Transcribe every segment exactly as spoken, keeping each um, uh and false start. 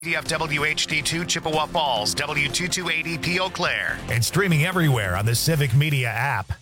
D F W H D two Chippewa Falls, W two two eight zero P Eau Claire. And streaming everywhere on the Civic Media app.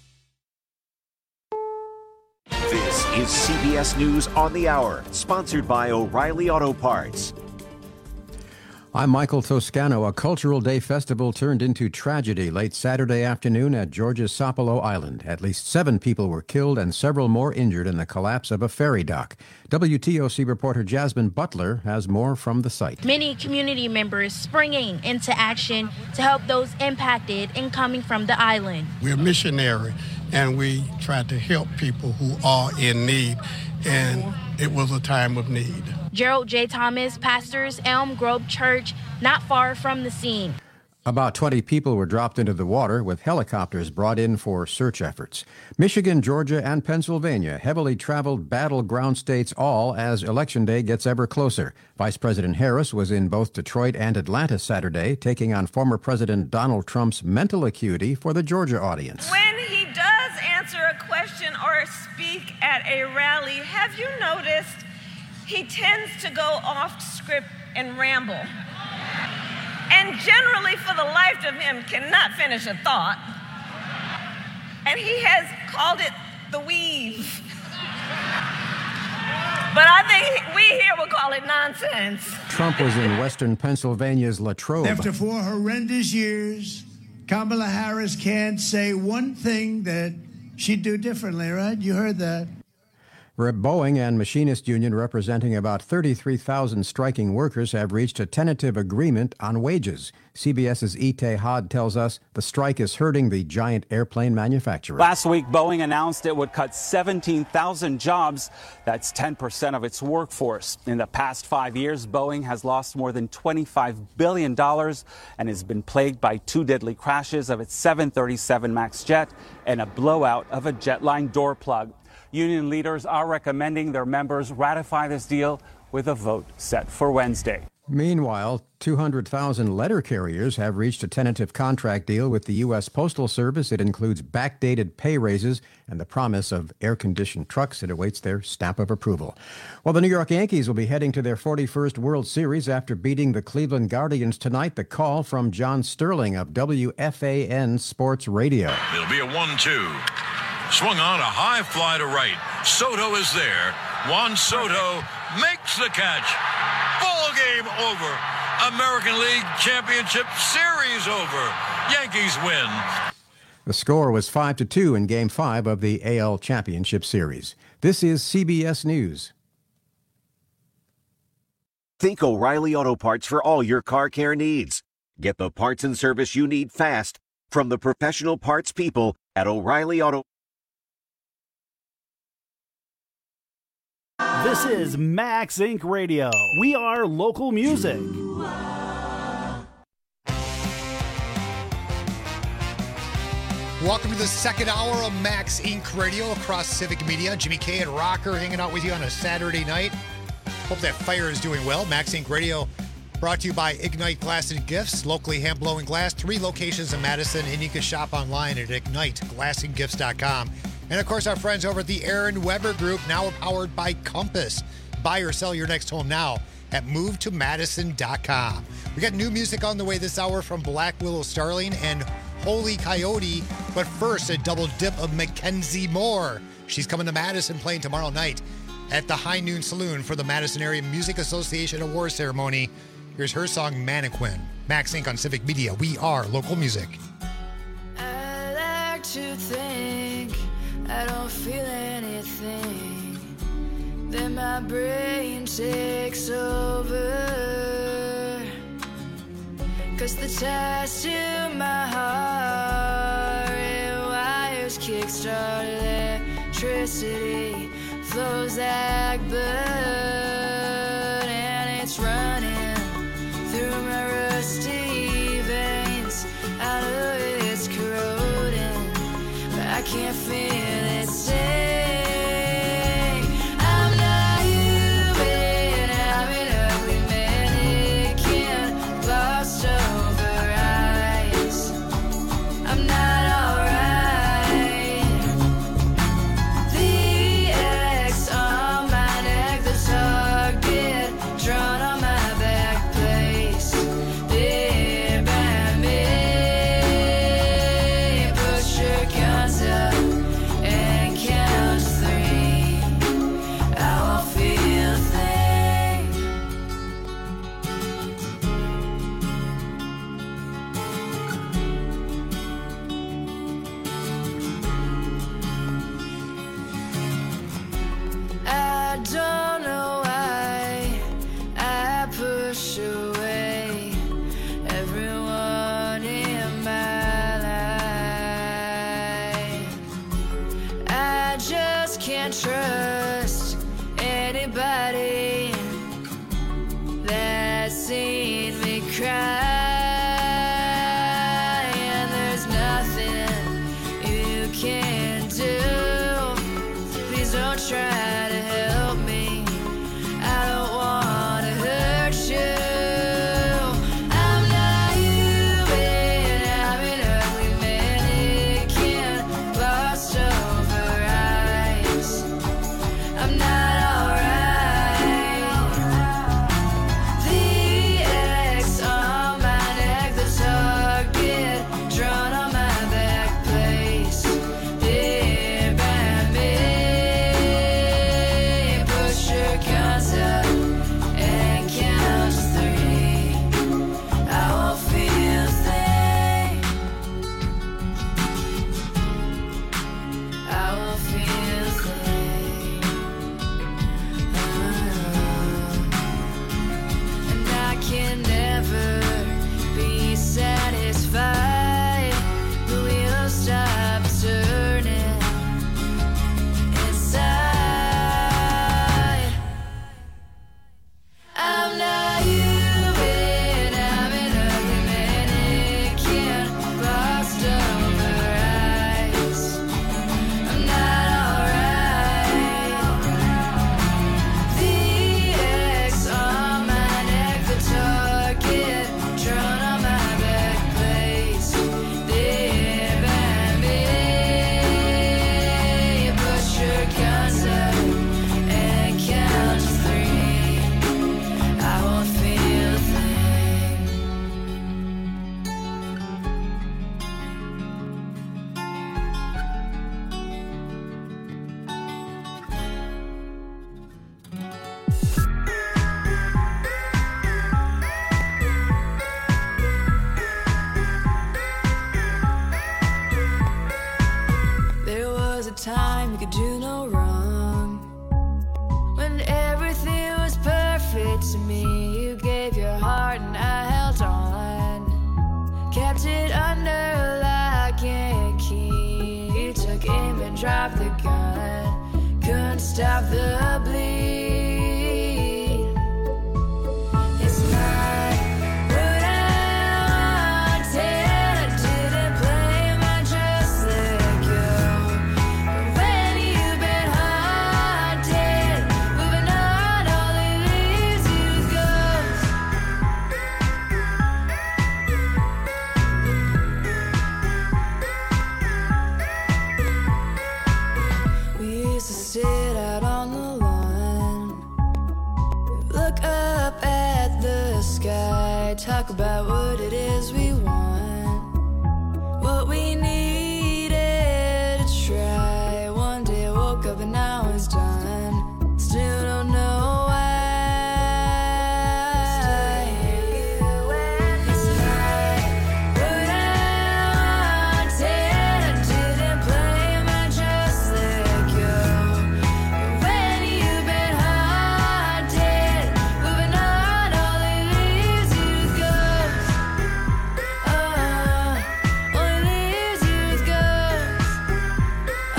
This is C B S News on the Hour, sponsored by O'Reilly Auto Parts. I'm Michael Toscano. A Cultural Day festival turned into tragedy late Saturday afternoon at Georgia's Sapelo Island. At least seven people were killed and several more injured in the collapse of a ferry dock. W T O C reporter Jasmine Butler has more from the site. Many community members springing into action to help those impacted and coming from the island. We're missionary, and we try to help people who are in need, and it was a time of need. Gerald J. Thomas pastors Elm Grove Church, not far from the scene. About twenty people were dropped into the water with helicopters brought in for search efforts. Michigan, Georgia, and Pennsylvania, heavily traveled battleground states all as Election Day gets ever closer. Vice President Harris was in both Detroit and Atlanta Saturday, taking on former President Donald Trump's mental acuity for the Georgia audience. When he does answer a question or speak at a rally, have you noticed he tends to go off script and ramble? And generally, for the life of him, cannot finish a thought. And he has called it the weave. But I think we here will call it nonsense. Trump was in western Pennsylvania's Latrobe. After four horrendous years, Kamala Harris can't say one thing that she'd do differently, right? You heard that. Boeing and Machinist Union, representing about thirty-three thousand striking workers, have reached a tentative agreement on wages. CBS's Itay Hod tells us the strike is hurting the giant airplane manufacturer. Last week, Boeing announced it would cut seventeen thousand jobs. That's ten percent of its workforce. In the past five years, Boeing has lost more than twenty-five billion dollars and has been plagued by two deadly crashes of its seven thirty-seven MAX jet and a blowout of a jetline door plug. Union leaders are recommending their members ratify this deal with a vote set for Wednesday. Meanwhile, two hundred thousand letter carriers have reached a tentative contract deal with the U S Postal Service. It includes backdated pay raises and the promise of air-conditioned trucks. It awaits their stamp of approval. Well, the New York Yankees will be heading to their forty-first World Series after beating the Cleveland Guardians tonight. The call from John Sterling of W F A N Sports Radio. It'll be a one two. Swung on, a high fly to right. Soto is there. Juan Soto makes the catch. Ball game over. American League Championship Series over. Yankees win. The score was five to two in Game five of the A L Championship Series. This is C B S News. Think O'Reilly Auto Parts for all your car care needs. Get the parts and service you need fast from the professional parts people at O'Reilly Auto. This is Max Inc Radio. We are local music. Welcome to the second hour of Max Incorporated. Radio across Civic Media. Jimmy K and Rocker hanging out with you on a Saturday night. Hope that fire is doing well. Max Incorporated Radio brought to you by Ignite Glass and Gifts, locally hand-blowing glass. Three locations in Madison, and you can shop online at ignite glass and gifts dot com. And, of course, our friends over at the Aaron Weber Group, now powered by Compass. Buy or sell your next home now at move to madison dot com. We got new music on the way this hour from Black Willow Starling and Holy Coyote. But first, a double dip of Mackenzie Moore. She's coming to Madison, playing tomorrow night at the High Noon Saloon for the Madison Area Music Association Award Ceremony. Here's her song, Mannequin. Max Incorporated on Civic Media. We are local music. I like to think I don't feel anything, then my brain takes over, 'cause the ties to my heart and wires kickstart electricity, flows like blood, and it's running through my rusty veins. I know it's corroding, but I can't feel it stay. I'm not human, I'm an ugly mannequin, lost over eyes. I'm not alright. The X on my neck, the target drawn on my back plate. could do no wrong. When everything was perfect to me, you gave your heart and I held on. Kept it under lock and key. You took aim and dropped the gun. Couldn't stop the bleed. It's not what I wanted. I didn't blame, I just let go. But when you've been haunted, moving on only leaves you ghosts. We used to sit out on the lawn, look up at the sky, talk about what it is we want, what we needed to try. One day I woke up and now it's done. Still don't know why. It's not what I wanted. I didn't blame, I just let go. But when you've been haunted, moving on only leaves you ghosts. Uh, only leaves you with ghosts.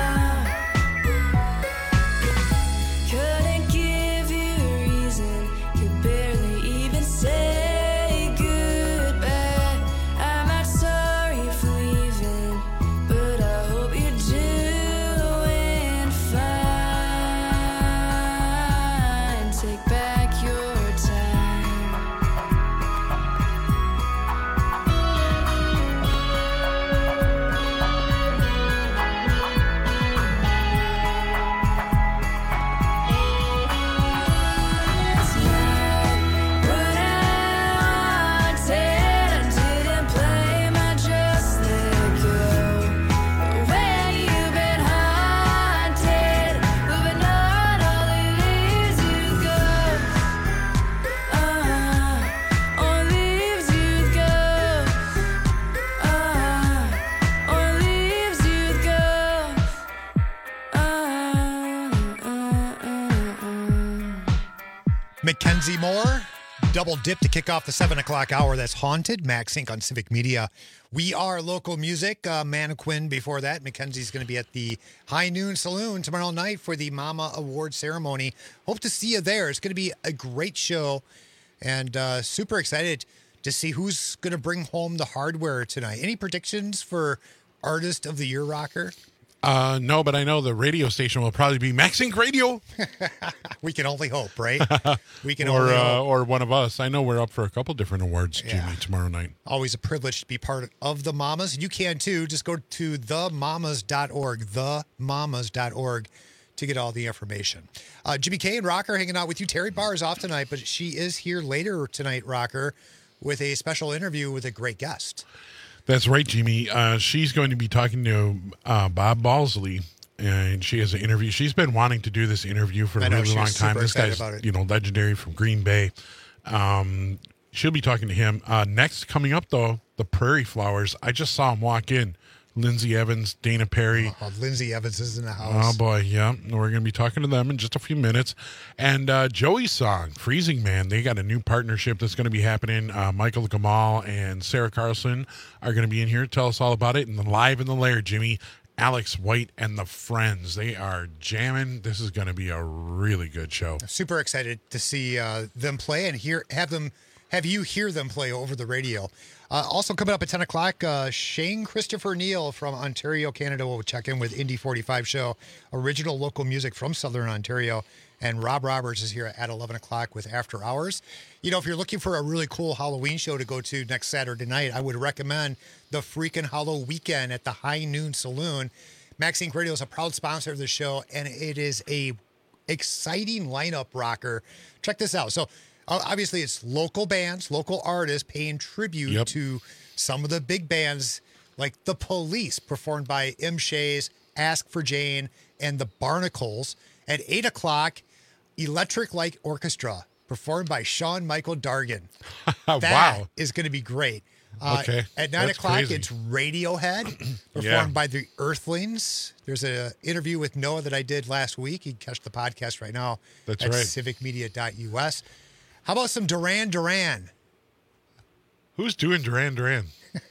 Uh, couldn't give you a reason, could barely even say goodbye. I'm not sorry for leaving, but I hope you're doing fine. Take back your time. It's not what I wanted. I didn't blame, I just let go. But when you've been haunted, moving on only leaves you ghosts. Uh, only leaves you with ghosts. Uh, only leaves you with ghosts. Uh, uh, uh, uh. Mackenzie Moore, double dip to kick off the seven o'clock hour. That's Haunted, Max Inc on Civic Media. We are local music. Uh, Mannequin before that. Mackenzie's going to be at the High Noon Saloon tomorrow night for the Mama Award ceremony. Hope to see you there. It's going to be a great show, and uh, super excited to see who's going to bring home the hardware tonight. Any predictions for Artist of the Year, Rocker? Uh, no, but I know the radio station will probably be Max Inc Radio. We can only hope, right? We can or only uh, hope. or one of us. I know we're up for a couple different awards, Yeah. Jimmy, tomorrow night. Always a privilege to be part of the Mamas. You can too. Just go to the mamas dot org, the mamas dot org to get all the information. Uh, Jimmy K and Rocker hanging out with you. Terry Barr is off tonight, but she is here later tonight, Rocker, with a special interview with a great guest. That's right, Jimmy. Uh, she's going to be talking to uh, Bob Balsley, and she has an interview. She's been wanting to do this interview for I a know, really she long was time. super This excited guy's, about it. you know, legendary from Green Bay. Um, she'll be talking to him. Uh, next, coming up, though, the Prairie Flowers. I just saw him walk in. Lindsay Evans, Dana Perry. Oh, Lindsay Evans is in the house. Oh, boy, yeah. We're going to be talking to them in just a few minutes. And uh, Joey's song, Freezing Man, they got a new partnership that's going to be happening. Uh, Michael Gamal and Sarah Carlson are going to be in here to tell us all about it. And then live in the lair, Jimmy, Alex White and the Friends. They are jamming. This is going to be a really good show. Super excited to see uh, them play and hear have them have you hear them play over the radio. Uh, also coming up at ten o'clock, uh, Shane Christopher Neal from Ontario, Canada will check in with Indy forty-five show, original local music from Southern Ontario. And Rob Roberts is here at eleven o'clock with After Hours. You know, if you're looking for a really cool Halloween show to go to next Saturday night, I would recommend the Freakin' Hollow Weekend at the High Noon Saloon. Max Inc Radio is a proud sponsor of the show, and it is a exciting lineup, Rocker. Check this out. So, uh, obviously, it's local bands, local artists paying tribute Yep. to some of the big bands like The Police, performed by M. Shays, Ask for Jane, and the Barnacles. At eight o'clock, Electric Light Orchestra performed by Sean Michael Dargan. Wow. That is going to be great. Uh, Okay, At nine that's o'clock, crazy. it's Radiohead, performed Yeah. by the Earthlings. There's an interview with Noah that I did last week. You can catch the podcast right now That's at right. civic media dot U S. How about some Duran Duran? Who's doing Duran Duran?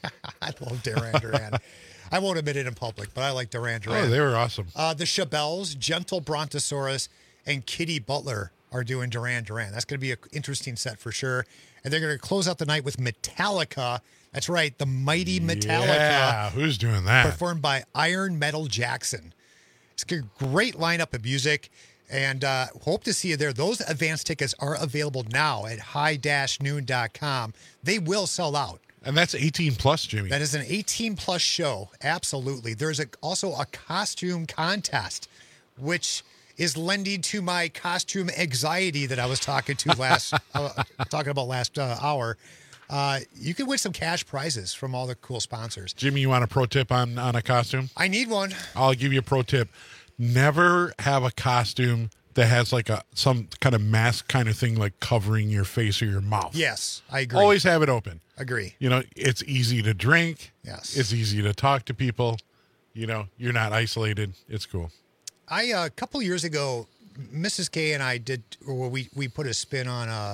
I love Duran Duran. I won't admit it in public, but I like Duran Duran. Oh, they were awesome. Uh, the Chabelles, Gentle Brontosaurus, and Kitty Butler are doing Duran Duran. That's going to be an interesting set for sure. And they're going to close out the night with Metallica. That's right, the mighty Metallica. Yeah, who's doing that? Performed by Iron Metal Jackson. It's a great lineup of music, and uh, hope to see you there. Those advance tickets are available now at high dash noon dot com. They will sell out. And that's eighteen plus, Jimmy. That is an eighteen plus show. Absolutely. There's a, also a costume contest, which is lending to my costume anxiety that I was talking to last, uh, talking about last uh, hour. Uh, you can win some cash prizes from all the cool sponsors. Jimmy, you want a pro tip on, on a costume? I need one. I'll give you a pro tip. Never have a costume that has like a some kind of mask kind of thing like covering your face or your mouth. Yes, I agree. Always have it open. Agree. You know, it's easy to drink. Yes. It's easy to talk to people. You know, you're not isolated. It's cool. I uh, a couple years ago, Missus K and I did, or we we put a spin on uh,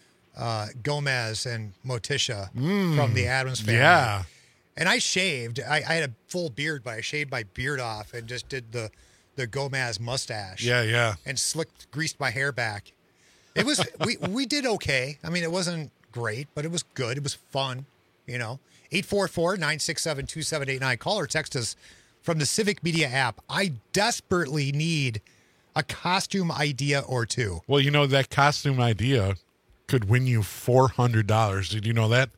uh, Gomez and Morticia Mm, from the Addams Family. yeah. And I shaved. I, I had a full beard, but I shaved my beard off and just did the the Gomez mustache. Yeah, yeah. And slicked, greased my hair back. It was we we did okay. I mean, it wasn't great, but it was good. It was fun. You know, eight four four, nine six seven, two seven eight nine. Call or text us from the Civic Media app. I desperately need a costume idea or two. Well, you know, that costume idea could win you four hundred dollars. Did you know that?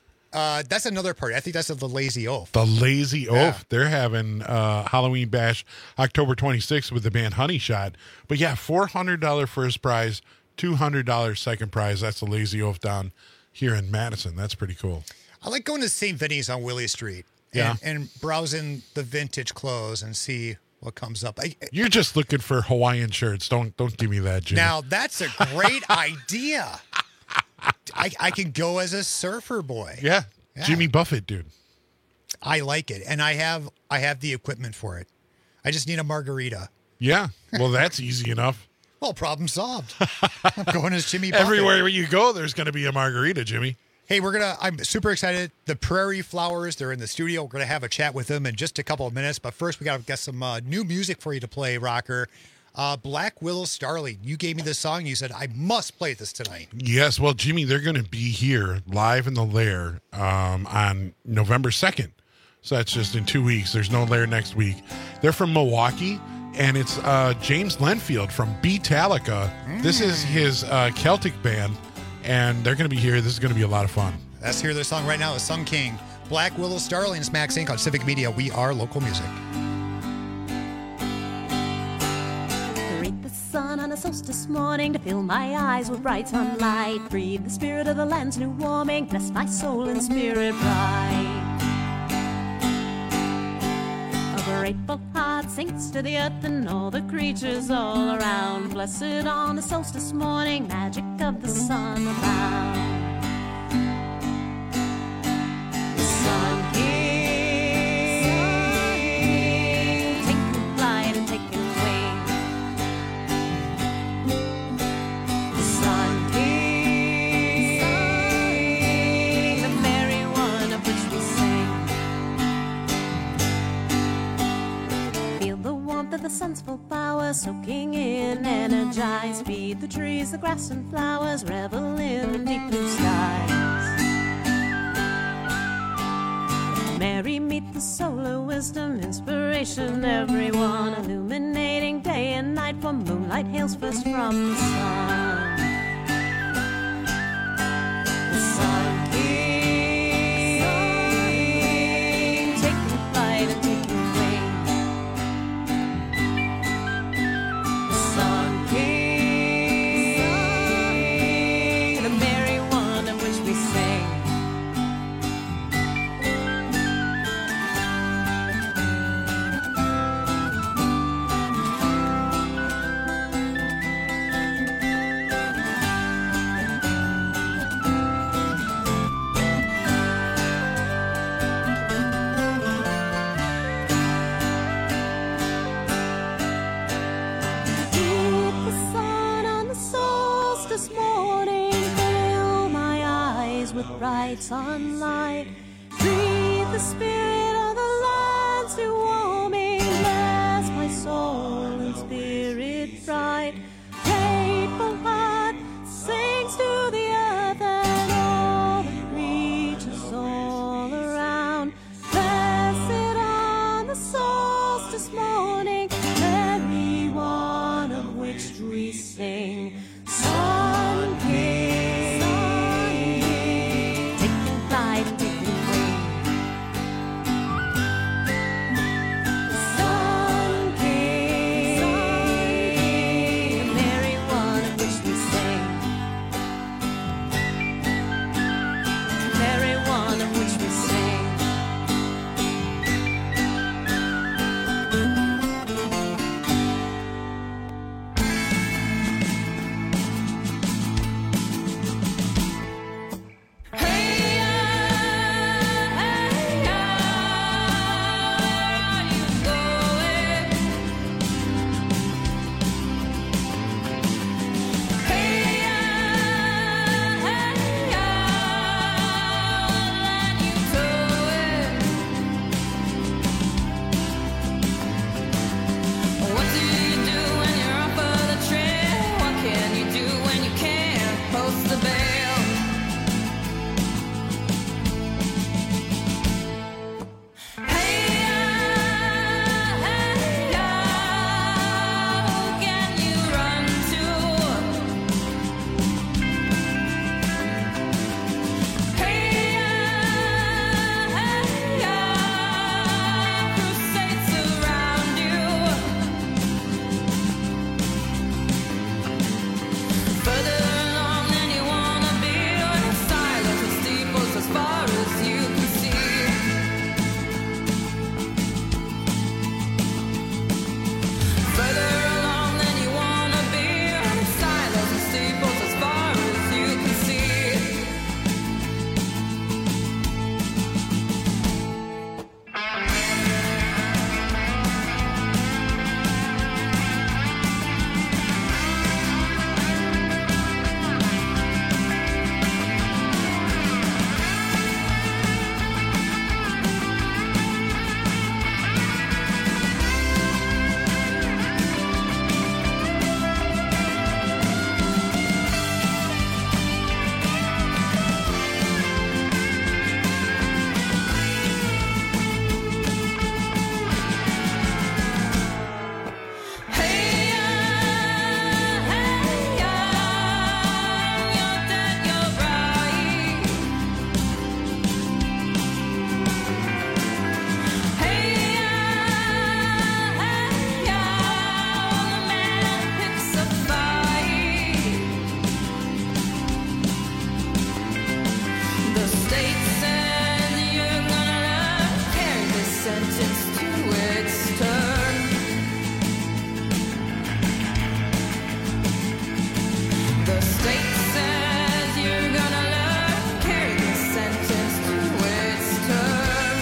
Uh, that's another part. I think that's the Lazy Oaf. The Lazy Oaf. Yeah. They're having uh, Halloween Bash October twenty-sixth with the band Honey Shot. But yeah, four hundred dollars first prize, two hundred dollars second prize. That's the Lazy Oaf down here in Madison. That's pretty cool. I like going to Saint Vinny's on Willie Street and, Yeah. and browsing the vintage clothes and see what comes up. I, You're just looking for Hawaiian shirts. Don't don't give me that, Jimmy. now, that's a great idea. I, I can go as a surfer boy. yeah. Yeah. Jimmy Buffett, dude. I like it, and I have I have the equipment for it. I just need a margarita. Yeah. Well, that's easy enough. Well, problem solved. I'm going as Jimmy Buffett. Everywhere you go, there's going to be a margarita, Jimmy. Hey, we're gonna. I'm super excited. The Prairie Flowers, they're in the studio. We're gonna have a chat with them in just a couple of minutes. But first, we gotta get some uh, new music for you to play, Rocker. Uh, Black Willow Starling. You gave me this song. You said I must play this tonight. Yes, well, Jimmy, they're going to be here live in the Lair um, on November second. So that's just in two weeks. There's no Lair next week. They're from Milwaukee, and it's uh, James Lenfield from Beatallica. Mm. This is his uh, Celtic band, and they're going to be here. This is going to be a lot of fun. Let's hear their song right now. It's Sun King. Black Willow Starling. It's Max Inc on Civic Media. We are local music. Greet the sun on a solstice morning to fill my eyes with bright sunlight. Breathe the spirit of the land's new warming. Bless my soul and spirit bright. A grateful heart sinks to the earth and all the creatures all around. Blessed on a solstice morning, magic of the sun abound. The sun king, taking flight and taking wing. The sun king, the merry one of which we sing. Feel the warmth of the sun's full power soaking in, energize. Feed the trees, the grass and flowers, revel in deep blue skies. Mary, meet the solar wisdom, inspiration, everyone, illuminating day and night, for moonlight hails first from the sun. The sun king, taking flight and taking wing. The sun king, the merry one of which we sing. bright sunlight. Breathe the spirit of the lands new warming. Bless my soul and spirit bright. Grateful heart sings to the earth and all the creatures all around. Blessed on the solstice morning, every one of which we sing. Sun King, taking flight, taking wing. Sun King, the merry one of which we sing. The merry one of which we sing. What do you do when you're off of the trail? What can you do when you can't post the bail? Hey, hey, who can you run to? Hey, hey, crusades around you. Further along than you wanna be, or the silence of steeples as far as you can see. Further along than you wanna be, or the silence of steeples as far as you can see. The state says you're gonna carry this sentence to its turn. The state says you're gonna learn, carry this sentence to its turn.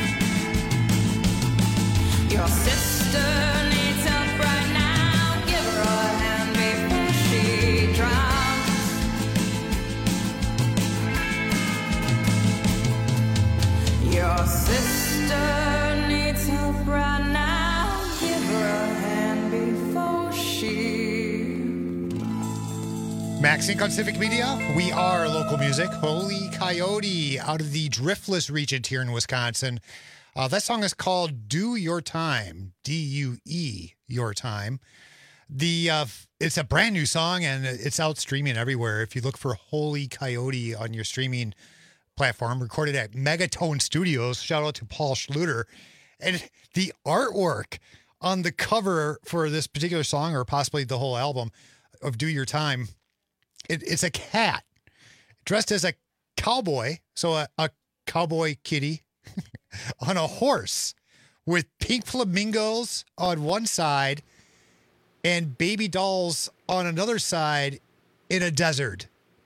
Your sister needs help right now. Give her Max Inc on Civic Media. We are local music. Holy Coyote out of the Driftless region here in Wisconsin. Uh, that song is called Do Your Time. D U E, Your Time. The uh, It's a brand new song, and it's out streaming everywhere. If you look for Holy Coyote on your streaming platform, recorded at Megatone Studios. Shout out to Paul Schluter. And the artwork on the cover for this particular song, or possibly the whole album of Do Your Time, it, it's a cat dressed as a cowboy, so a, a cowboy kitty on a horse with pink flamingos on one side and baby dolls on another side in a desert.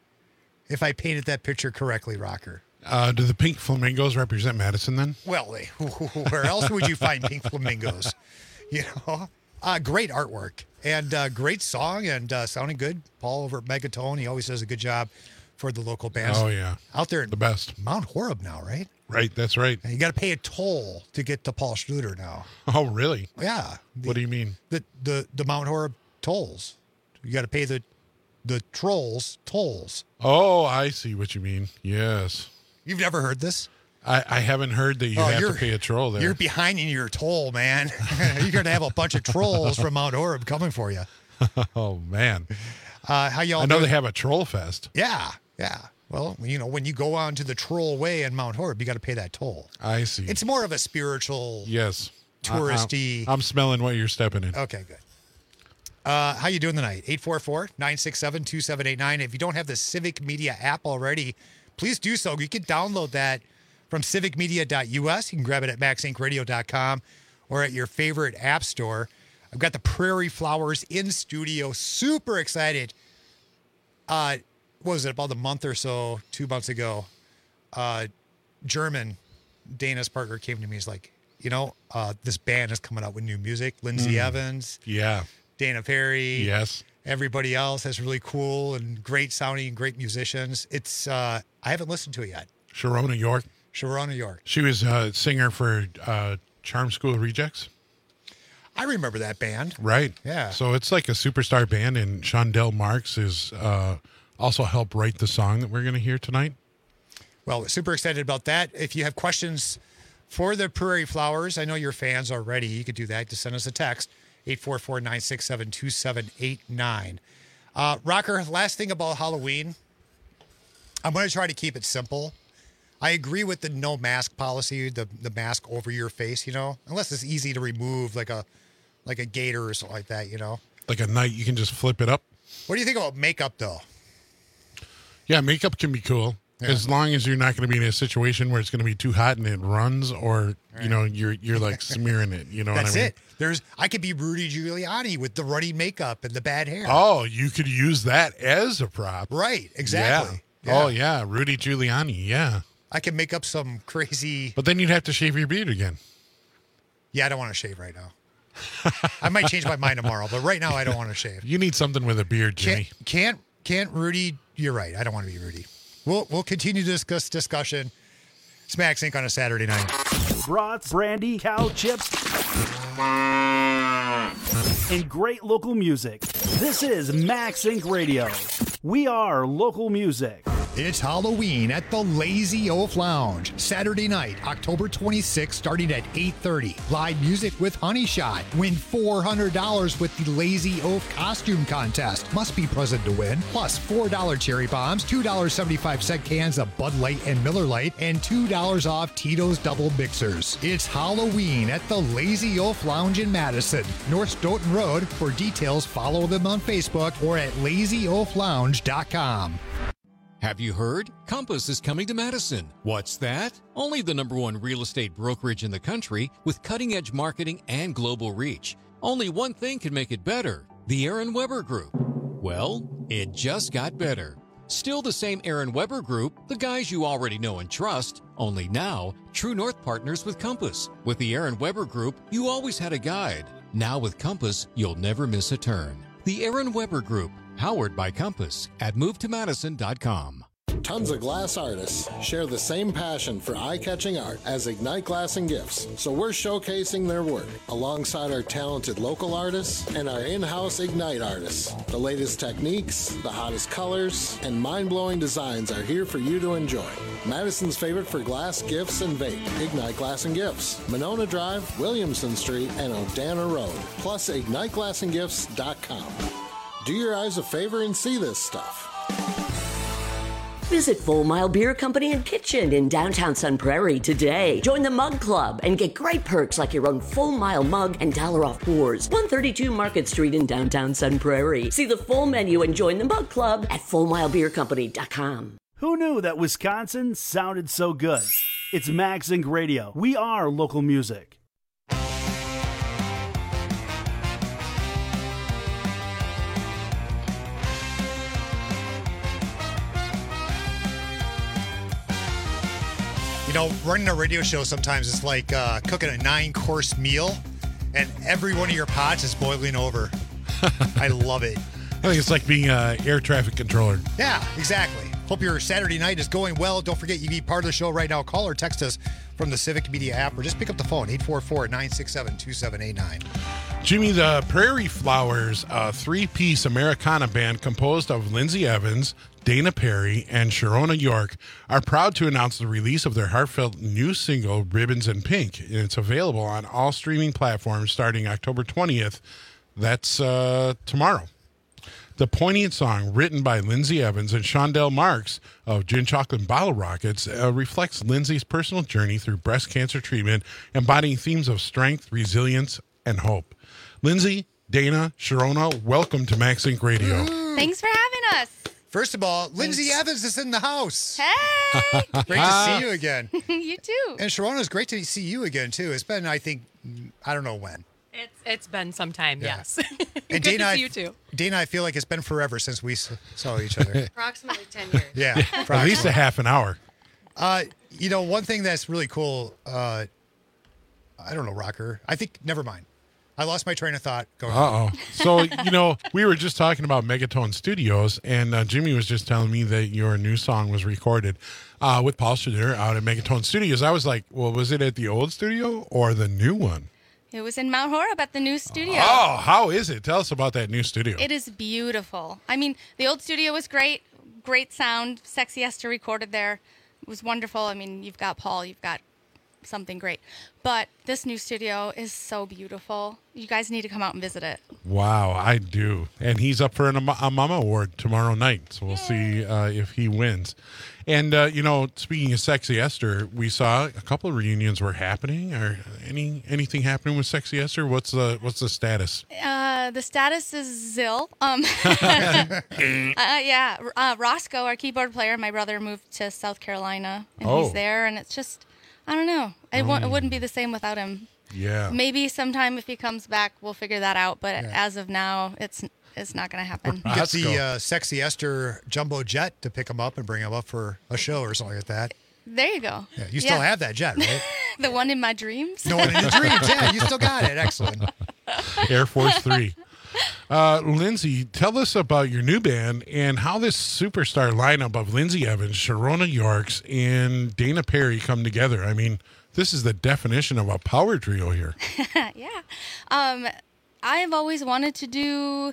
If I painted that picture correctly, Rocker. Uh, do the pink flamingos represent Madison then? Well, they, where else would you find pink flamingos? You know, uh, great artwork and uh, great song and uh, sounding good. Paul over at Megatone, he always does a good job for the local bands. Oh, yeah. Out there in the best. Mount Horeb now, right? Right, that's right. And you got to pay a toll to get to Paul Schluter now. Oh, really? Yeah. The, what do you mean? The the the Mount Horeb tolls. You got to pay the the trolls tolls. Oh, I see what you mean. Yes. You've never heard this? I, I haven't heard that you oh, have to pay a troll there. You're behind in your toll, man. You're going to have a bunch of trolls from Mount Horeb coming for you. Oh, man. Uh, how y'all I know doing? they have a troll fest. Yeah, yeah. Well, you know, when you go on to the Troll Way in Mount Horeb, you got to pay that toll. I see. It's more of a spiritual, yes, touristy. I, I'm smelling what you're stepping in. Okay, good. Uh, how you doing tonight? eight four four, nine six seven, two seven eight nine. If you don't have the Civic Media app already, please do so. You can download that from civic media dot u s. You can grab it at max inc radio dot com or at your favorite app store. I've got the Prairie Flowers in studio. Super excited. Uh, what was it, about a month or so, two months ago, uh, German, Dana's partner, came to me. He's like, you know, uh, this band is coming out with new music. Lindsay Mm. Evans. Yeah. Dana Perry. Yes. Everybody else has really cool and great sounding, great musicians. It's, uh, I haven't listened to it yet. Sharona York. Sharona York. She was a singer for uh, Charm School Rejects. I remember that band. Right. Yeah. So it's like a superstar band, and Shondell Marks is uh, also helped write the song that we're going to hear tonight. Well, super excited about that. If you have questions for the Prairie Flowers, I know you're fans already. You could do that. Just send us a text, eight four four, nine six seven, two seven eight nine. Uh, Rocker, last thing about Halloween. I'm going to try to keep it simple. I agree with the no mask policy, the the mask over your face, you know, unless it's easy to remove, like a like a gator or something like that, you know. Like a night, you can just flip it up. What do you think about makeup, though? Yeah, makeup can be cool. Yeah. As long as you're not going to be in a situation where it's going to be too hot and it runs, or right. you know, you're you're like smearing it. You know That's what I mean? it. There's I could be Rudy Giuliani with the runny makeup and the bad hair. Oh, you could use that as a prop. Right. Exactly. Yeah. Yeah. Oh yeah, Rudy Giuliani. Yeah. I can make up some crazy. But then you'd have to shave your beard again. Yeah, I don't want to shave right now. I might change my mind tomorrow, but right now I don't want to shave. You need something with a beard, Jimmy. Can't can't, can't Rudy? You're right. I don't want to be Rudy. We'll we'll continue to discuss discussion. It's Max Inc on a Saturday night. Brats, brandy, cow chips, and great local music. This is Max Inc Radio. We are local music. It's Halloween at the Lazy Oaf Lounge. Saturday night, October twenty-sixth, starting at eight thirty. Live music with Honey Shot. Win four hundred dollars with the Lazy Oaf costume contest. Must be present to win. Plus four dollars cherry bombs, two dollars and seventy-five cents cans of Bud Light and Miller Lite, and two dollars off Tito's Double Mixers. It's Halloween at the Lazy Oaf Lounge in Madison, North Stoughton Road. For details, follow them on Facebook or at lazy oaf lounge dot com. Have you heard? Compass is coming to Madison. What's that? Only the number one real estate brokerage in the country with cutting-edge marketing and global reach. Only one thing can make it better: the Aaron Weber Group. Well, it just got better. Still the same Aaron Weber Group, the guys you already know and trust, only now True North partners with Compass. With the Aaron Weber Group, you always had a guide. Now with Compass, you'll never miss a turn. The Aaron Weber Group, powered by Compass at move to madison dot com. Tons of glass artists share the same passion for eye-catching art as Ignite Glass and Gifts, so we're showcasing their work alongside our talented local artists and our in-house Ignite artists. The latest techniques, the hottest colors, and mind-blowing designs are here for you to enjoy. Madison's favorite for glass, gifts, and vape, Ignite Glass and Gifts. Monona Drive, Williamson Street, and Odana Road. Plus, ignite glass and gifts dot com. Do your eyes a favor and see this stuff. Visit Full Mile Beer Company and Kitchen in downtown Sun Prairie today. Join the Mug Club and get great perks like your own Full Mile mug and dollar off pours. one thirty-two Market Street in downtown Sun Prairie. See the full menu and join the Mug Club at full mile beer company dot com. Who knew that Wisconsin sounded so good? It's Max Inc Radio. We are local music. You know, running a radio show sometimes is like uh, cooking a nine-course meal, and every one of your pots is boiling over. I love it. I think it's like being an air traffic controller. Yeah, exactly. Hope your Saturday night is going well. Don't forget, you can be part of the show right now. Call or text us from the Civic Media app, or just pick up the phone, eight four four, nine six seven, two seven eight nine. Jimmy, the Prairie Flowers, a three-piece Americana band composed of Lindsay Evans, Dana Perry, and Sharona York, are proud to announce the release of their heartfelt new single, Ribbons in Pink. And it's available on all streaming platforms starting October twentieth. That's uh, tomorrow. The poignant song, written by Lindsay Evans and Shondell Marks of Gin Chocolate Bottle Rockets, uh, reflects Lindsay's personal journey through breast cancer treatment, embodying themes of strength, resilience, and hope. Lindsay, Dana, Sharona, welcome to Max Inc Radio. Thanks for having us. First of all, Lindsay Thanks. Evans is in the house. Hey! Great to see you again. You too. And Sharona, it's great to see you again, too. It's been, I think, I don't know when. It's it's been some time, Yeah. yes. And Good Dana, to I- see you too. Dana, I feel like it's been forever since we s- saw each other. Approximately ten years. Yeah. At least a half an hour. Uh, you know, one thing that's really cool, uh, I don't know, Rocker. I think, never mind. I lost my train of thought. Go ahead. Uh-oh. So, you know, we were just talking about Megatone Studios, and uh, Jimmy was just telling me that your new song was recorded uh, with Paul Schrader out at Megatone Studios. I was like, well, was it at the old studio or the new one? It was in Mount Horeb at the new studio. Oh, how is it? Tell us about that new studio. It is beautiful. I mean, the old studio was great. Great sound. Sexy Esther recorded there. It was wonderful. I mean, you've got Paul. You've got something great. But this new studio is so beautiful. You guys need to come out and visit it. Wow, I do. And he's up for an, a Mama Award tomorrow night, so we'll see uh, if he wins. And, uh, you know, speaking of Sexy Esther, we saw a couple of reunions were happening. Or any anything happening with Sexy Esther? What's the what's the status? Uh, the status is Zill. Um, uh, yeah, uh, Roscoe, our keyboard player, my brother moved to South Carolina, and Oh. he's there, and it's just, I don't know. It, won't, it Mm. wouldn't be the same without him. Yeah. Maybe sometime if he comes back, we'll figure that out. But as of now, it's it's not going to happen. You get the uh, Sexy Esther jumbo jet to pick him up and bring him up for a show or something like that. There you go. Yeah, you still have that jet, right? The one in my dreams. No one in your dreams. Yeah, you still got it. Excellent. Air Force Three. Uh, Lindsay, tell us about your new band and how this superstar lineup of Lindsay Evans, Sharona Yorks, and Dana Perry come together. I mean, this is the definition of a power trio here. Yeah. Um, I've always wanted to do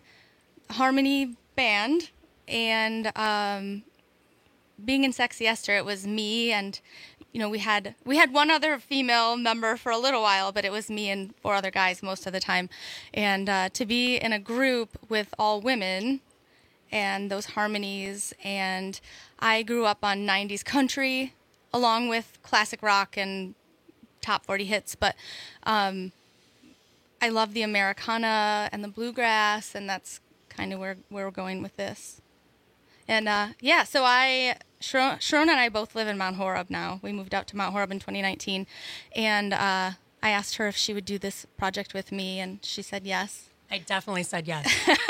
harmony band, and um, being in Sexy Esther, it was me and, you know, we had we had one other female member for a little while, but it was me and four other guys most of the time. And uh, to be in a group with all women and those harmonies, and I grew up on nineties country along with classic rock and top forty hits, but um, I love the Americana and the bluegrass, and that's kind of where, where we're going with this. And uh, yeah, so I, Sharon, Sharon and I both live in Mount Horeb now. We moved out to Mount Horeb in twenty nineteen, and uh, I asked her if she would do this project with me, and she said yes. I definitely said yes.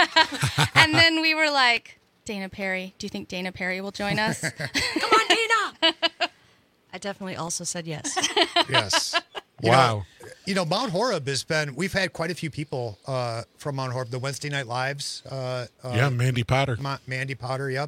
And then we were like, Dana Perry, do you think Dana Perry will join us? Come on, Dana! I definitely also said yes. Yes. You Wow. Know, you know, Mount Horeb has been, we've had quite a few people uh, from Mount Horeb, the Wednesday Night Lives. Uh, uh, Yeah, Mandy Potter. Ma- Mandy Potter, yep.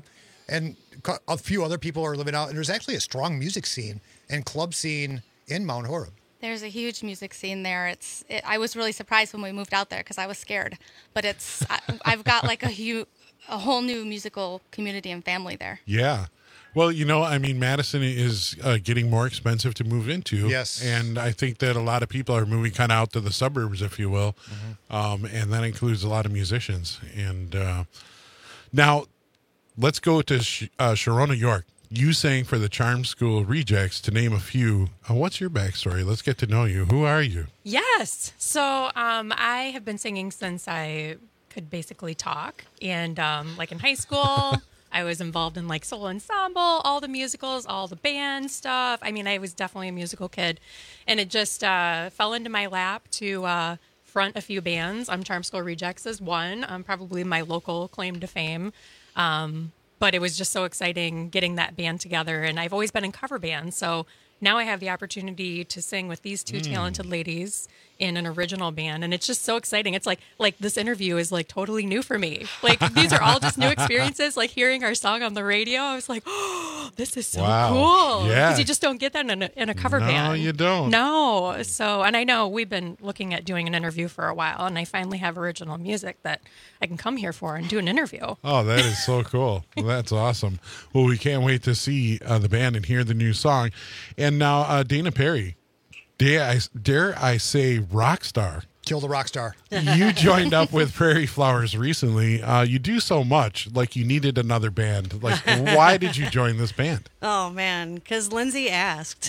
and a few other people are living out. And there's actually a strong music scene and club scene in Mount Horeb. There's a huge music scene there. It's. It, I was really surprised when we moved out there because I was scared. But it's. I, I've got like a huge, a whole new musical community and family there. Yeah. Well, you know, I mean, Madison is uh, getting more expensive to move into. Yes. And I think that a lot of people are moving kind of out to the suburbs, if you will. Mm-hmm. Um, and that includes a lot of musicians. And uh, now let's go to Sh- uh, Sharona York. You sang for the Charm School Rejects, to name a few. Uh, what's your backstory? Let's get to know you. Who are you? Yes. So um, I have been singing since I could basically talk. And um, like in high school, I was involved in like soul ensemble, all the musicals, all the band stuff. I mean, I was definitely a musical kid. And it just uh, fell into my lap to uh, front a few bands. Um, Charm School Rejects is one, um, probably my local claim to fame. Um But it was just so exciting getting that band together. And I've always been in cover bands. So now I have the opportunity to sing with these two mm. talented ladies in an original band. And it's just so exciting. It's like like this interview is like totally new for me. Like these are all just new experiences. Like hearing our song on the radio, I was like, oh, this is so wow. cool. Yeah. Because you just don't get that in a, in a cover no, band. No, you don't. No. So, and I know we've been looking at doing an interview for a while. And I finally have original music that I can come here for and do an interview. Oh, that is so cool. Well, that's awesome. Well, we can't wait to see uh, the band and hear the new song. And now, uh, Dana Perry, dare I, dare I say rock star? Kill the rock star. You joined up with Prairie Flowers recently. Uh, you do so much, like you needed another band. Like, why did you join this band? Oh, man, because Lindsay asked.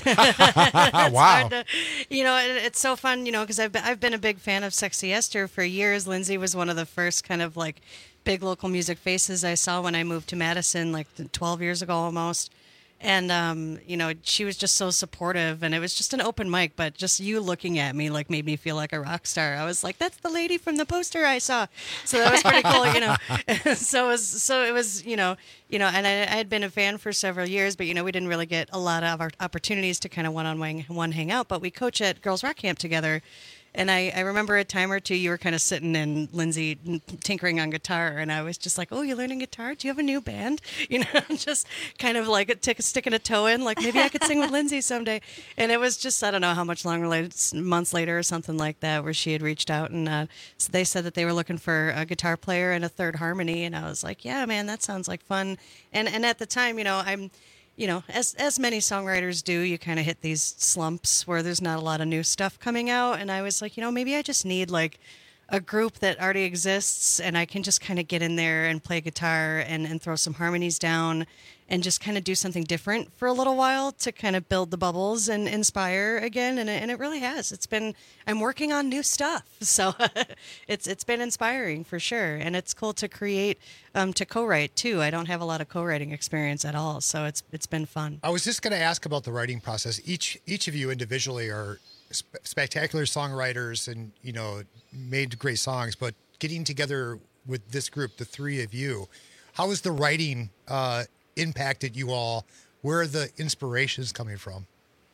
Wow. To, you know, it, it's so fun, you know, because I've been, I've been a big fan of Sexy Esther for years. Lindsay was one of the first kind of like big local music faces I saw when I moved to Madison, like twelve years ago almost. And, um, you know, she was just so supportive, and it was just an open mic, but just you looking at me, like, made me feel like a rock star. I was like, that's the lady from the poster I saw. So that was pretty cool, you know. so it was, so it was, you know, you know, and I, I had been a fan for several years, but, you know, we didn't really get a lot of our opportunities to kind of one-on-one one hang out, but we coach at Girls Rock Camp together. And I, I remember a time or two you were kind of sitting and Lindsay tinkering on guitar, and I was just like, oh, you're learning guitar? Do you have a new band? You know, just kind of like t- sticking a toe in, like maybe I could sing with Lindsay someday. And it was just, I don't know how much longer later, months later or something like that, where she had reached out, and uh, so they said that they were looking for a guitar player and a third harmony. And I was like, yeah, man, that sounds like fun. And and at the time, you know, I'm, you know, as as many songwriters do, you kind of hit these slumps where there's not a lot of new stuff coming out. And I was like, you know, maybe I just need like a group that already exists, and I can just kind of get in there and play guitar and, and throw some harmonies down and just kind of do something different for a little while to kind of build the bubbles and inspire again. And it, and it really has. It's been, I'm working on new stuff. So it's it's been inspiring for sure. And it's cool to create, um, to co-write too. I don't have a lot of co-writing experience at all. So it's it's been fun. I was just going to ask about the writing process. Each each of you individually are sp- spectacular songwriters and, you know, made great songs. But getting together with this group, the three of you, how is the writing uh impacted you all? Where are the inspirations coming from?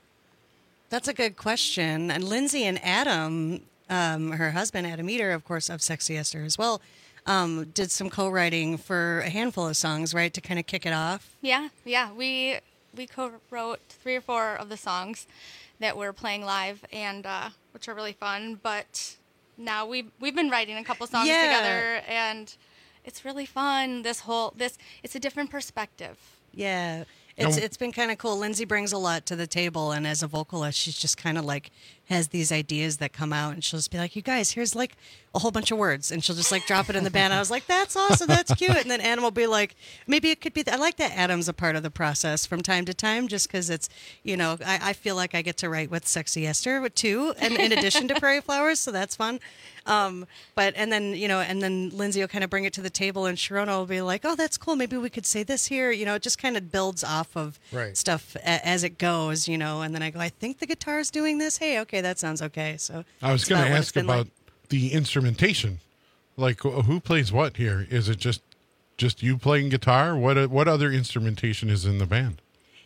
That's a good question. And Lindsay and Adam, um, her husband, Adam Eater, of course, of Sexy Esther as well, um, did some co-writing for a handful of songs, right, to kind of kick it off? Yeah, yeah. We we co-wrote three or four of the songs that we're playing live, and uh, which are really fun. But now we we've been writing a couple songs Yeah. together, and it's really fun. This whole this it's a different perspective. Yeah. It's No. it's been kind of cool. Lindsay brings a lot to the table, and as a vocalist, she's just kind of like has these ideas that come out, and she'll just be like, "You guys, here's like a whole bunch of words," and she'll just like drop it in the band. I was like, "That's awesome, that's cute." And then Adam will be like, "Maybe it could be." Th- I like that Adam's a part of the process from time to time, just because it's, you know, I, I feel like I get to write with Sexy Esther too, and in addition to Prairie Flowers, so that's fun. Um, but and then you know, and then Lindsay will kind of bring it to the table, and Sharona will be like, "Oh, that's cool. Maybe we could say this here." You know, it just kind of builds off of Right. stuff a- as it goes. You know, and then I go, "I think the guitar's doing this. Hey, okay, that sounds okay." So I was it's going to about what it's ask been about like. the instrumentation. Like, wh- who plays what here? Is it just just you playing guitar? What what other instrumentation is in the band?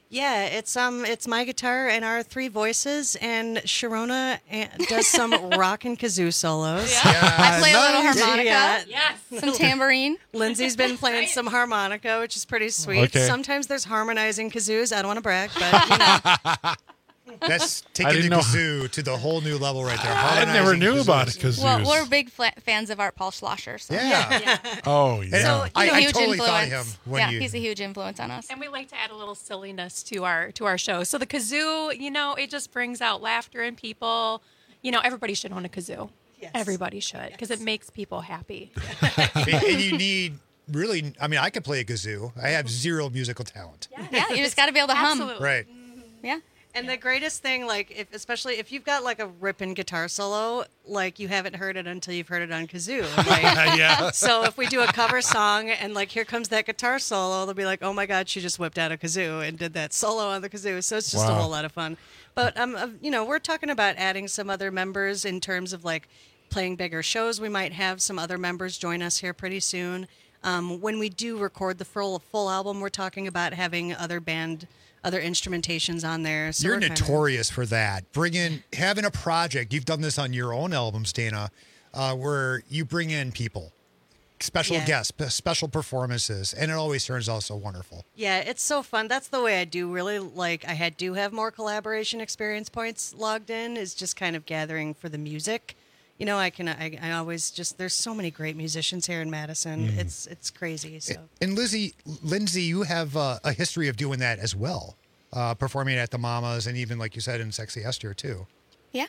Yeah, it's um, it's my guitar and our three voices, and Sharona uh, does some rock and kazoo solos. Yeah. I play a little Nice. harmonica. Yeah. Yes. Some tambourine. Lindsay's been playing some harmonica, which is pretty sweet. Okay. Sometimes there's harmonizing kazoos. I don't want to brag, but you know. That's I taking the didn't know- kazoo to the whole new level right there. I never Harmonizing knew about kazoos. kazoos. Well, we're big fla- fans of Art Paul Schlosser. So. Yeah. Oh, yeah. So, you I- know, I huge totally thought of influence. him when yeah, you- he's a huge influence on us. And we like to add a little silliness to our to our show. So the kazoo, you know, it just brings out laughter in people. You know, everybody should own a kazoo. Yes. Everybody should, because it makes people happy. and, and you need really, I mean, I could play a kazoo. I have zero musical talent. Yeah, you just got to be able to hum. Absolutely. Right. Yeah. And the greatest thing, like, if especially if you've got like a ripping guitar solo, like you haven't heard it until you've heard it on kazoo. Like, Yeah. So if we do a cover song and like here comes that guitar solo, they'll be like, "Oh my God, she just whipped out a kazoo and did that solo on the kazoo." So it's just a Wow. whole lot of fun. But um, uh, you know, we're talking about adding some other members in terms of like playing bigger shows. We might have some other members join us here pretty soon. Um, when we do record the full full album, we're talking about having other band. Other instrumentations on there. So You're we're kinda- notorious for that. Bring in, having a project, you've done this on your own albums, Dana, uh, where you bring in people, special Yeah. guests, p- special performances, and it always turns out so wonderful. Yeah, it's so fun. That's the way I do really like. I had do have more collaboration experience points logged in. Is just kind of gathering for the music. You know, I can. I, I always just. There's so many great musicians here in Madison. Mm. It's it's crazy. So And Lizzie, Lindsay, you have uh, a history of doing that as well, uh, performing at the Mamas and even, like you said, in Sexy Esther, too. Yeah.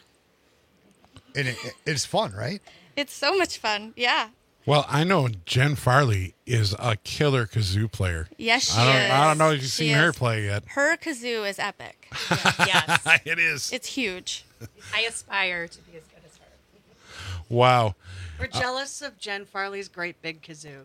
And it, it's fun, right? It's so much fun. Yeah. Well, I know Jen Farley is a killer kazoo player. Yes, she I don't, is. I don't know if you've She seen her is. play yet. Her kazoo is epic. Yes. It is. It's huge. I aspire to be as good as her. Wow. we're jealous of Jen Farley's great big kazoo.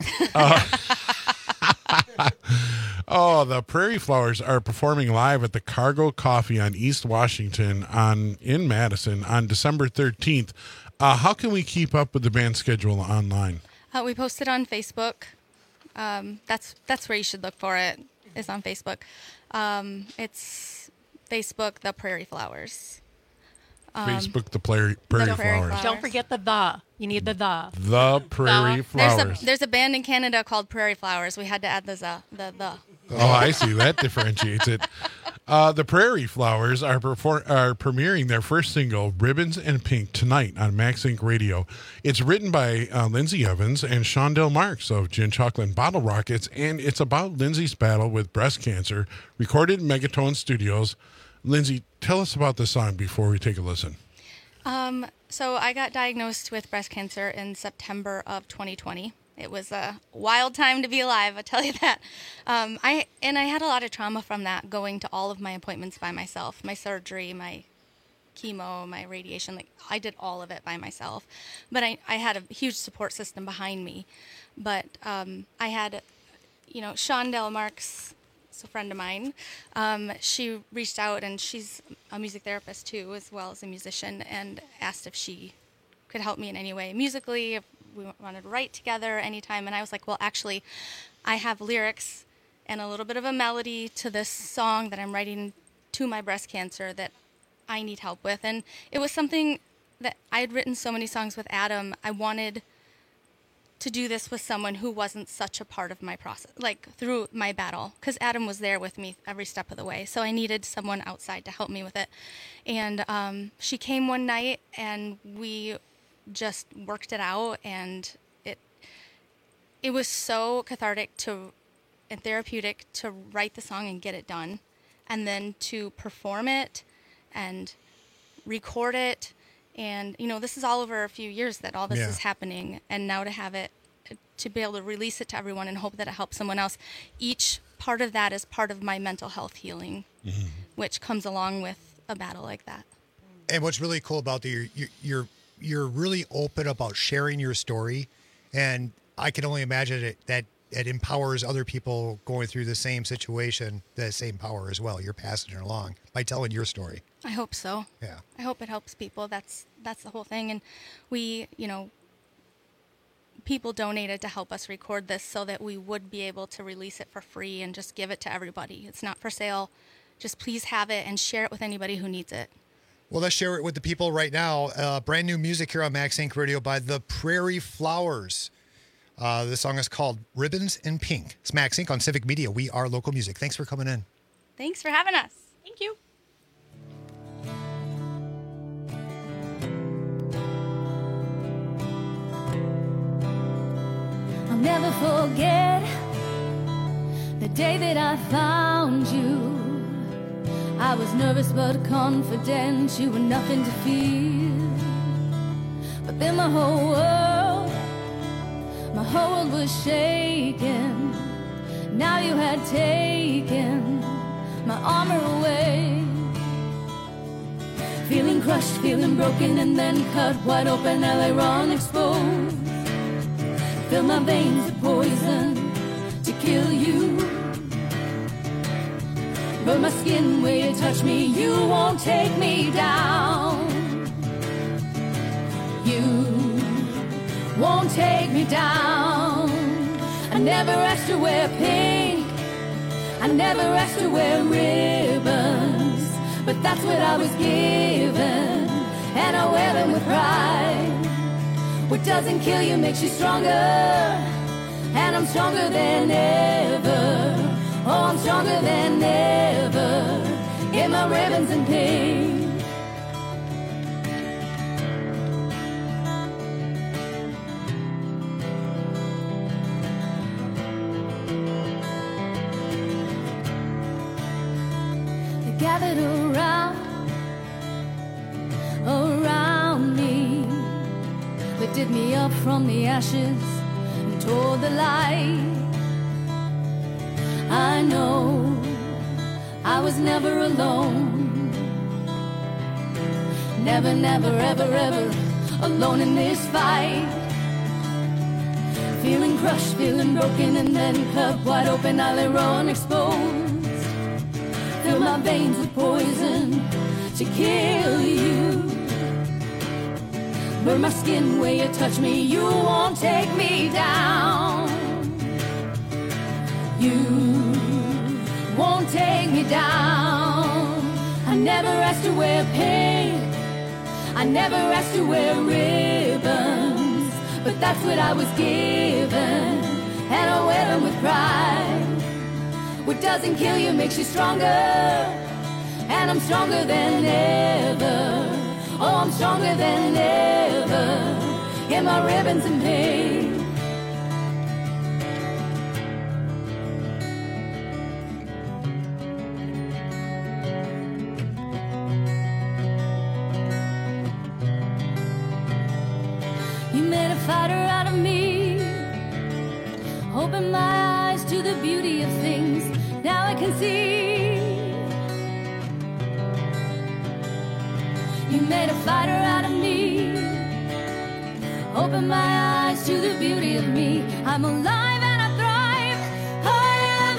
Oh, the Prairie Flowers are performing live at the Cargo Coffee on East Washington on in Madison on December thirteenth. Uh, how can we keep up with the band schedule online? Uh, we posted on Facebook. Um, that's that's where you should look for it. Is on Facebook. Um, it's Facebook The Prairie Flowers. Um, Facebook, the Prairie, Prairie, Prairie Flowers. Flowers. Don't forget the the. You need the the. The Prairie Flowers. There's a there's a band in Canada called Prairie Flowers. We had to add the the the. the. Oh, I see. That differentiates it. Uh, the Prairie Flowers are perfor- are premiering their first single, "Ribbons and Pink," tonight on Max Inc Radio. It's written by uh, Lindsay Evans and Shondell Marks of Gin Chocolate and Bottle Rockets, and it's about Lindsay's battle with breast cancer, recorded in Megatone Studios. Lindsay, tell us about this song before we take a listen. Um, so I got diagnosed with breast cancer in September of twenty twenty. It was a wild time to be alive, I tell you that. Um, I and I had a lot of trauma from that, going to all of my appointments by myself, my surgery, my chemo, my radiation. Like I did all of it by myself. But I, I had a huge support system behind me. But um, I had, you know, Shondell Marks, is a friend of mine. Um, she reached out, and she's a music therapist too, as well as a musician, and asked if she could help me in any way musically, if we wanted to write together anytime. And I was like, well, actually, I have lyrics and a little bit of a melody to this song that I'm writing to my breast cancer that I need help with. And it was something that I had written so many songs with Adam. I wanted to do this with someone who wasn't such a part of my process, like through my battle, because Adam was there with me every step of the way. So I needed someone outside to help me with it. And um, she came one night, and we just worked it out, and it it was so cathartic to and therapeutic to write the song and get it done, and then to perform it and record it. And, you know, this is all over a few years that all this Yeah. is happening. And now to have it, to be able to release it to everyone and hope that it helps someone else. Each part of that is part of my mental health healing, Mhm. which comes along with a battle like that. And what's really cool about the you're, you're you're really open about sharing your story, and I can only imagine it, that it empowers other people going through the same situation, the same power as well. You're passing it along by telling your story. I hope so. Yeah. I hope it helps people. That's that's the whole thing. And we, you know, people donated to help us record this so that we would be able to release it for free and just give it to everybody. It's not for sale. Just please have it and share it with anybody who needs it. Well, let's share it with the people right now. Uh, brand new music here on Max Inc Radio by the Prairie Flowers. Uh, the song is called Ribbons in Pink. It's Max Inc on Civic Media. We are local music. Thanks for coming in. Thanks for having us. Thank you. I'll never forget the day that I found you. I was nervous but confident, you were nothing to fear. But then my whole world, my whole world was shaking. Now you had taken my armor away. Feeling crushed, feeling broken, and then cut wide open, I lay raw and exposed. Fill my veins with poison to kill you. Burn my skin where you touch me, you won't take me down. You won't take me down. I never asked to wear pink, I never asked to wear ribbons, but that's what I was given, and I wear them with pride. What doesn't kill you makes you stronger, and I'm stronger than ever. Oh, I'm stronger than ever in my ribbons and pink. They gathered around, around me, lifted me up from the ashes and toward the light. I know I was never alone. Never, never, ever, ever alone in this fight. Feeling crushed, feeling broken, and then cut wide open, I lay raw and exposed. Fill my veins with poison to kill you. Burn my skin where you touch me, you won't take me down. You won't take me down. I never asked to wear pink, I never asked to wear ribbons, but that's what I was given, and I wear them with pride. What doesn't kill you makes you stronger, and I'm stronger than ever. Oh, I'm stronger than ever in my ribbons and pink. You made a fighter out of me. Open my eyes to the beauty of things. Now I can see. You made a fighter out of me. Open my eyes to the beauty of me. I'm alive and I thrive. I am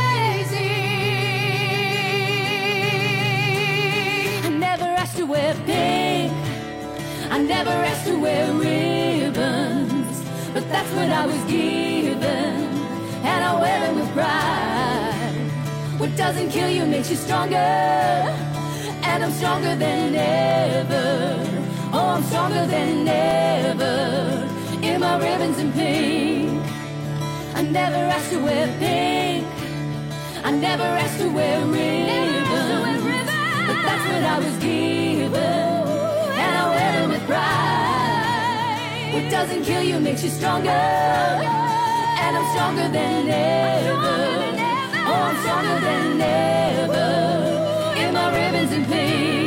amazing. I never asked to wear pink, I never asked to wear ribbons, but that's what I was given, and I wear them with pride. What doesn't kill you makes you stronger, and I'm stronger than ever. Oh, I'm stronger than ever in my ribbons and pink. I never asked to wear pink, I never asked to wear ribbons, but that's what I was given, and I wear them with pride. What doesn't kill you makes you stronger, and I'm stronger than ever. Oh, I'm stronger than ever in my ribbons and pink.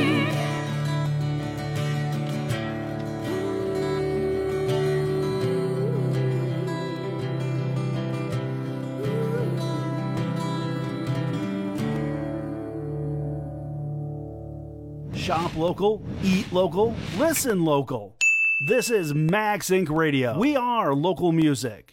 Shop local, eat local, listen local. This is Max Inc Radio. We are local music.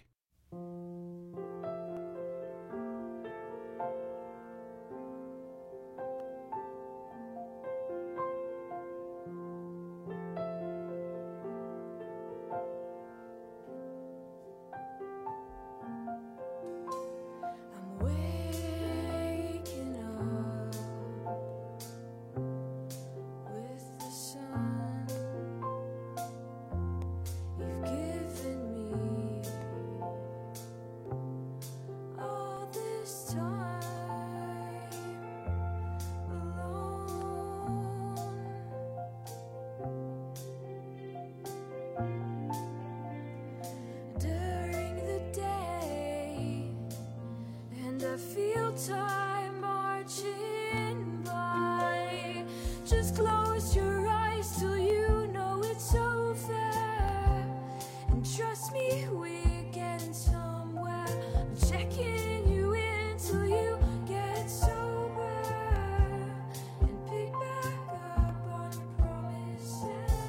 time marching by. Just close your eyes till you know it's over. And trust me, we're getting somewhere. I'm checking you in till you get sober. And pick back up on your promises.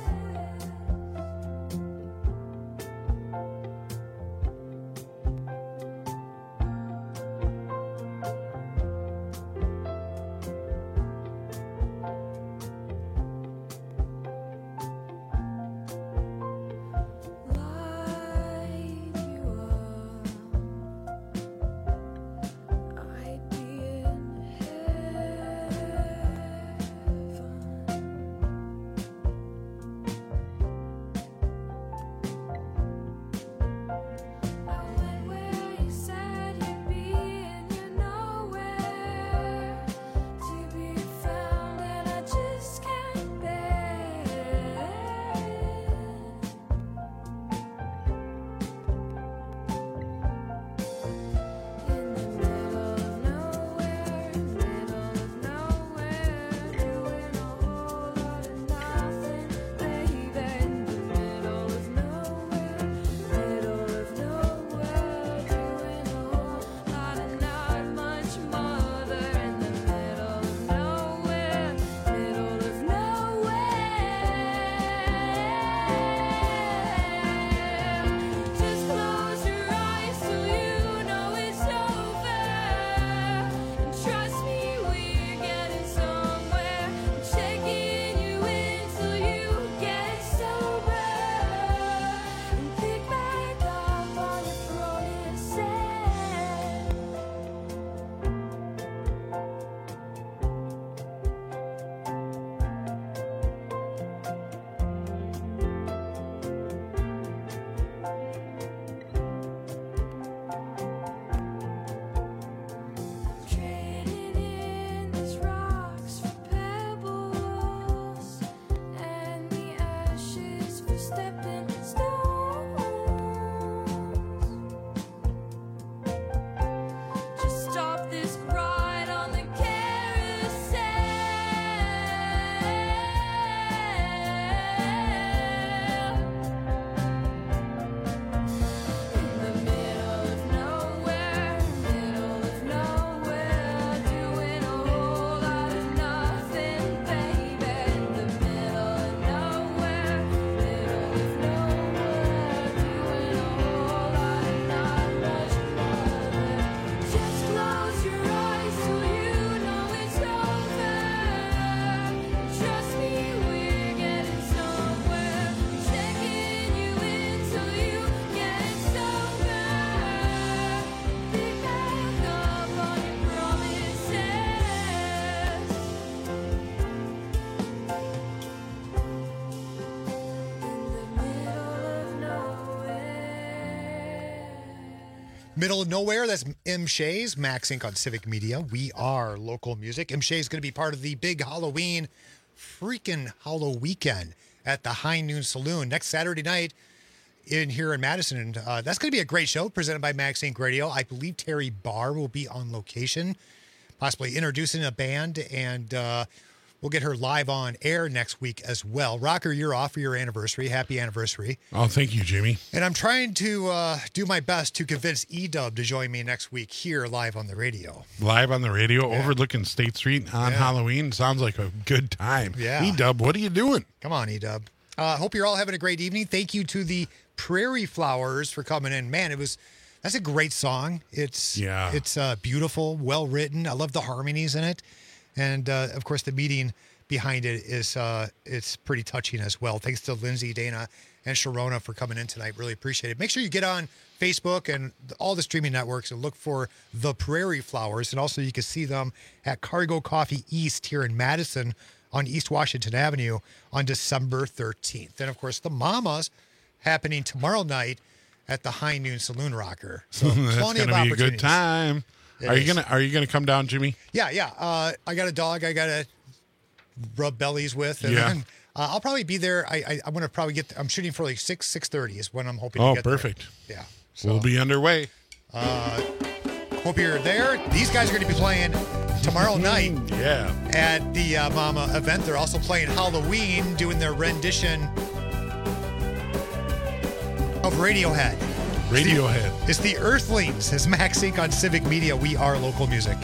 Middle of Nowhere, that's M. Shays, Max Incorporated on Civic Media. We are local music. M. Shays is going to be part of the big Halloween freaking Hollow Weekend at the High Noon Saloon next Saturday night in here in Madison. And uh, that's going to be a great show presented by Max Incorporated Radio. I believe Terry Barr will be on location, possibly introducing a band, and uh, we'll get her live on air next week as well. Rocker, you're off for your anniversary. Happy anniversary. Oh, thank you, Jimmy. And I'm trying to uh, do my best to convince E-Dub to join me next week here live on the radio. Live on the radio, Yeah. overlooking State Street on Yeah. Halloween. Sounds like a good time. Yeah. E-Dub, what are you doing? Come on, E-Dub. I uh, hope you're all having a great evening. Thank you to the Prairie Flowers for coming in. Man, it was that's a great song. It's Yeah. it's uh, beautiful, well written. I love the harmonies in it, and uh, of course the meaning behind it is uh, it's pretty touching as well. Thanks to Lindsay, Dana, and Sharona for coming in tonight. Really appreciate it. Make sure you get on Facebook and all the streaming networks and look for the Prairie Flowers, and also you can see them at Cargo Coffee East here in Madison on East Washington Avenue on December thirteenth. And of course, the Mamas happening tomorrow night at the High Noon Saloon Rocker. So That's plenty going of to be a opportunities. good time. It Are you is. gonna Are you gonna come down, Jimmy? Yeah, yeah. Uh, I got a dog I got to rub bellies with. And Yeah. then, uh, I'll probably be there. I, I, I'm going to probably get, I'm shooting for like six, six thirty is when I'm hoping to Oh, get perfect. there. Yeah. We'll be underway. Uh, Hope you're there. These guys are going to be playing tomorrow night. Yeah. At the uh, Mama event. They're also playing Halloween, doing their rendition of Radiohead. Radiohead. It's the, it's the Earthlings. It's Max Inc on Civic Media. We are local music.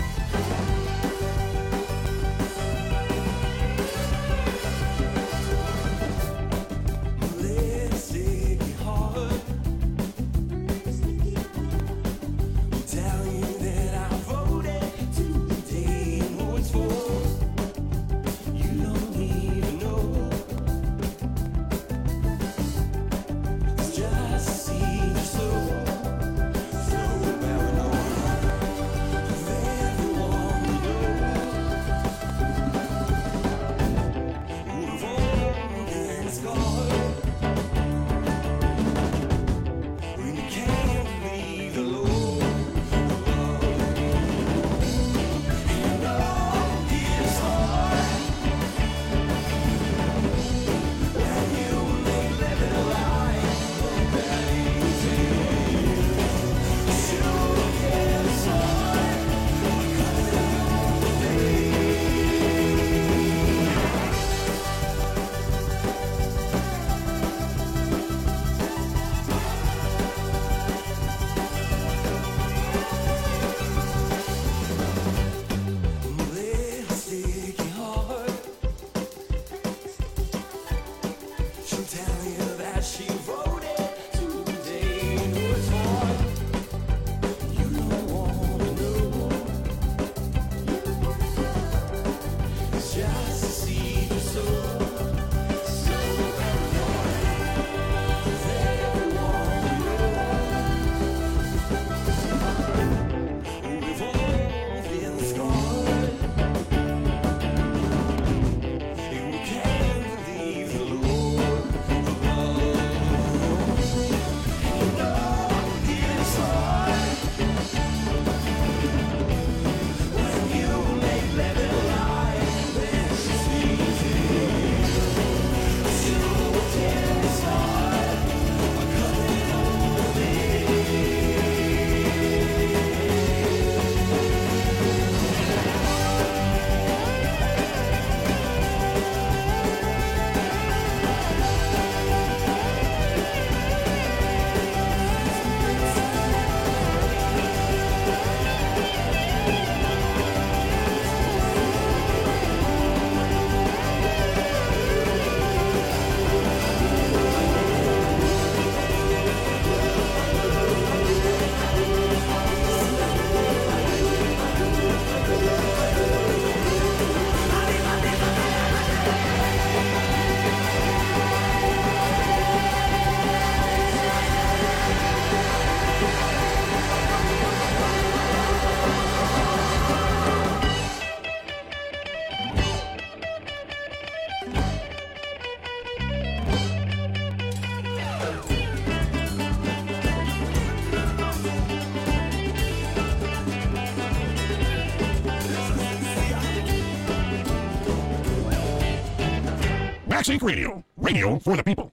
Max Inc Radio. Radio for the people.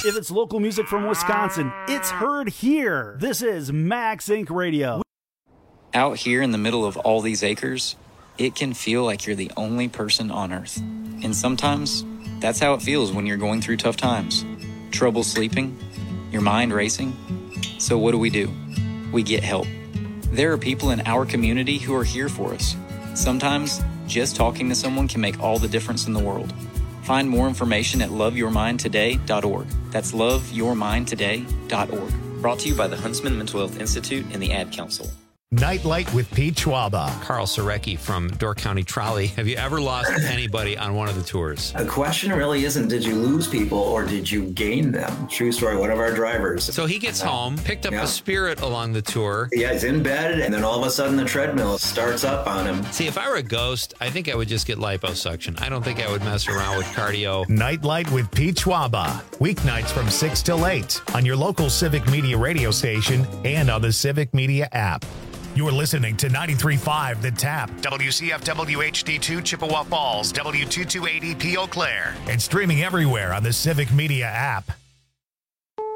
If it's local music from Wisconsin, it's heard here. This is Max Inc Radio. Out here in the middle of all these acres, it can feel like you're the only person on Earth. And sometimes, that's how it feels when you're going through tough times. Trouble sleeping, your mind racing. So what do we do? We get help. There are people in our community who are here for us. Sometimes, just talking to someone can make all the difference in the world. Find more information at love your mind today dot org. That's love your mind today dot org. Brought to you by the Huntsman Mental Health Institute and the Ad Council. Nightlight with Pete Schwaba. Carl Sorecki from Door County Trolley. Have you ever lost anybody on one of the tours? The question really isn't did you lose people or did you gain them? True story, one of our drivers. So he gets uh, home, picked up yeah. a Spirit along the tour. Yeah, he's in bed, and then all of a sudden the treadmill starts up on him. See, if I were a ghost, I think I would just get liposuction. I don't think I would mess around with cardio. Nightlight with Pete Schwaba. Weeknights from six till eight on your local Civic Media radio station and on the Civic Media app. You're listening to ninety-three point five The Tap, W C F W H D two Chippewa Falls, W two two eight E P Eau Claire, and streaming everywhere on the Civic Media app.